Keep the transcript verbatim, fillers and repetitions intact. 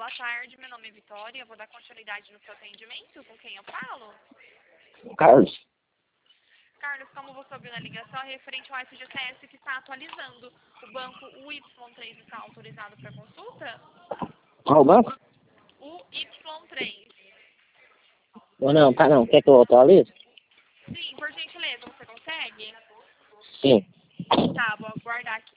Boa tarde, meu nome é Vitória. Eu vou dar continuidade no seu atendimento. Com quem eu falo? Carlos. Carlos, como você ouviu na ligação, é referente ao F G T S que está atualizando. O banco U Y três está autorizado para consulta? Qual banco? U Y três. Ou não, tá não. Quer que eu atualize? Sim, por gentileza, você consegue? Sim. Tá, vou aguardar aqui.